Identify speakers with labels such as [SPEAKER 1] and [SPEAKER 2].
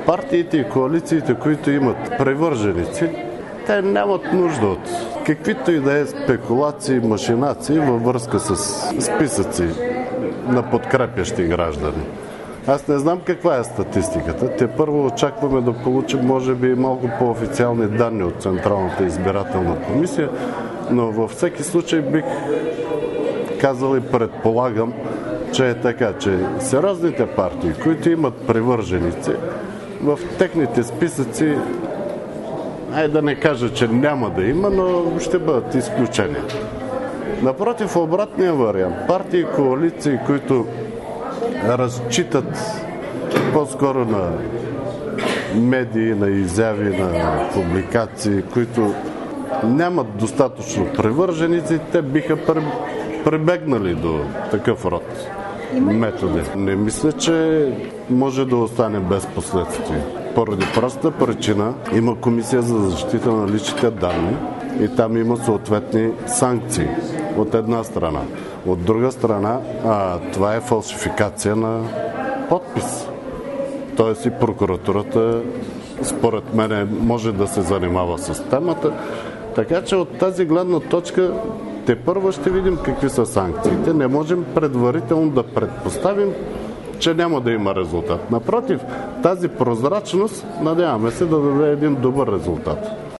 [SPEAKER 1] Партиите и коалициите, които имат привърженици, те нямат нужда от каквито и да е спекулации, машинации във връзка с списъци на подкрепящи граждани. Аз не знам каква е статистиката. Те първо очакваме да получим, може би, малко по-официални данни от Централната избирателна комисия, но във всеки случай бих казал и предполагам, че е така, че сериозните партии, които имат привърженици, в техните списъци, да не кажа, че няма да има, но ще бъдат изключения. Напротив, обратния вариант. Партии и коалиции, които разчитат по-скоро на медии, на изяви, на публикации, които нямат достатъчно привърженици, те биха прибегнали до такъв род методи. Не мисля, че може да остане без последствия. Поради проста причина има Комисия за защита на личните данни и там има съответни санкции от една страна. От друга страна, това е фалшификация на подпис. Тоест и прокуратурата, според мен, може да се занимава с темата. Така че от тази гледна точка тепърва ще видим какви са санкциите. Не можем предварително да предпоставим, че няма да има резултат. Напротив, тази прозрачност, надяваме се да даде един добър резултат.